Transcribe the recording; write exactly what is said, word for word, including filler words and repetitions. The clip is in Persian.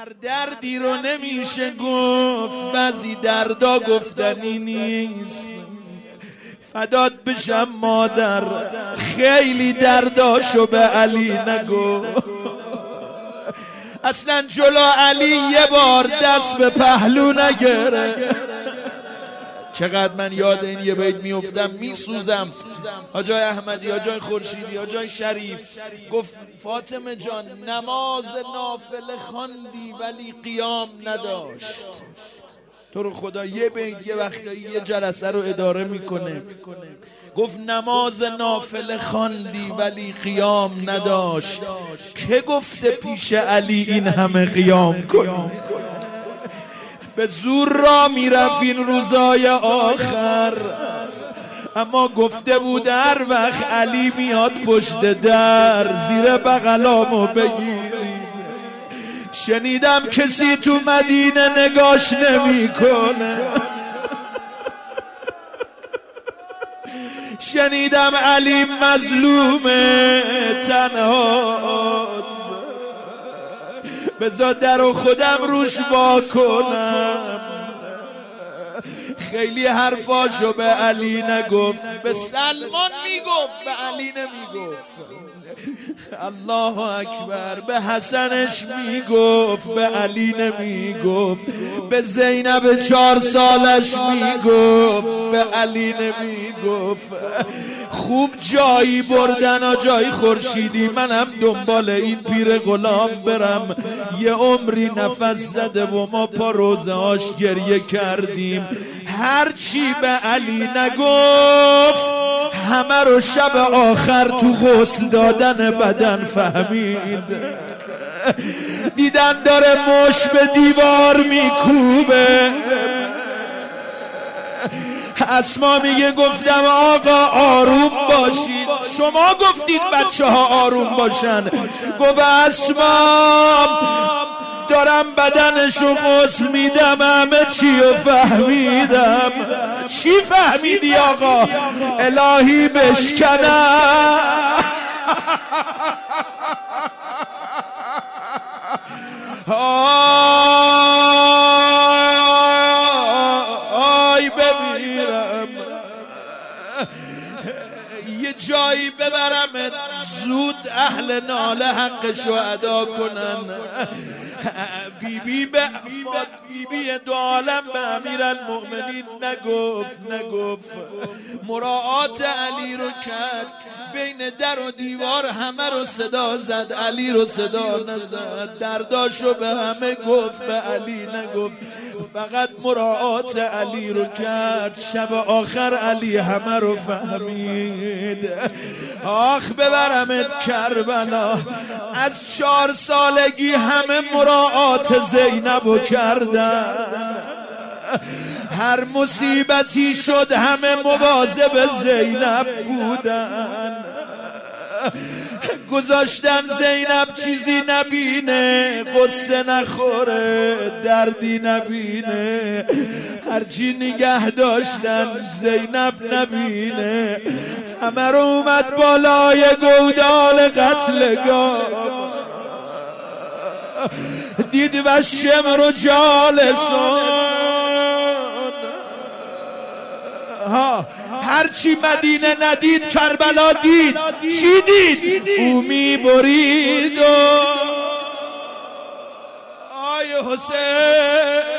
هر دردی رو نمیشه گفت، بعضی دردا گفتنی نیست. فدات بشم مادر، خیلی درداشو به علی نگو. اصلا جلو علی یه بار دست به پهلو نگره. چقدر من یاد این یه بیت میافتم میسوزم. آجای احمدی، آجای خورشیدی، آجای شریف گفت فاطمه جان نماز نافله خواندی ولی قیام نداشت. تو رو خدا یه بیت یه وقتی یه جلسه رو اداره میکنه. گفت نماز نافله خواندی ولی قیام نداشت. که گفته پیش علی این همه قیام کن؟ به زور را میرفت این روزای آخر، اما گفته بود هر وقت علی میاد پشت در زیر بغلامو بگیری. شنیدم کسی تو مدینه نگاش نمی کنه. شنیدم علی مظلومه تنهاست. بذار در و خودم روش با کنم. خیلی حرفاشو به علی نگفت، به سلمان میگفت، به علی نمیگفت. الله اکبر. به حسنش میگفت، به علی نمیگفت. به زینب چهار سالش میگفت، به علی نمیگفت. خوب جایی بردن آجای خورشیدی. منم دنبال این پیر غلام برم. یه عمری نفس زده و ما پا روزه هاش گریه کردیم. هرچی به علی نگفت همه رو شب آخر تو غسل دادن بدن فهمید. دیدن داره مش به دیوار میکوبه. اسما میگه گفتم آقا آروم باشید. شما گفتید بچه ها آروم باشن. گفت اسما دارم بدنشو غسل میدم، همه چی رو فهمیدم. چی فهمیدی آقا؟ الهی بشکنم. آی بمیرم، یه جایی ببرم زود اهل ناله حقشو ادا کنن. بی بی به بی بی دو عالم به امیرالمؤمنین نگفت نگفت مراعات علی رو کرد. بین در و دیوار همه رو صدا زد، علی رو صدا نزد. درداشو به همه گفت، به علی نگفت. فقط مراعات علی رو کرد. شب آخر علی همه رو فهمید. آخ ببرمت کربلا. از چهار سالگی همه مراعات زینب رو کردن. هر مصیبتی شد همه مواظب زینب بودن. گذاشتن زینب چیزی نبینه، قصه نخوره، دردی نبینه. هرچی نگه داشتن زینب نبینه. همه رو اومد بالای گودال قتلگاه. دید و شمر و جالسون. ها هرچی مدینه ندید کربلا دید. چی دید؟ او می برید و آی حسین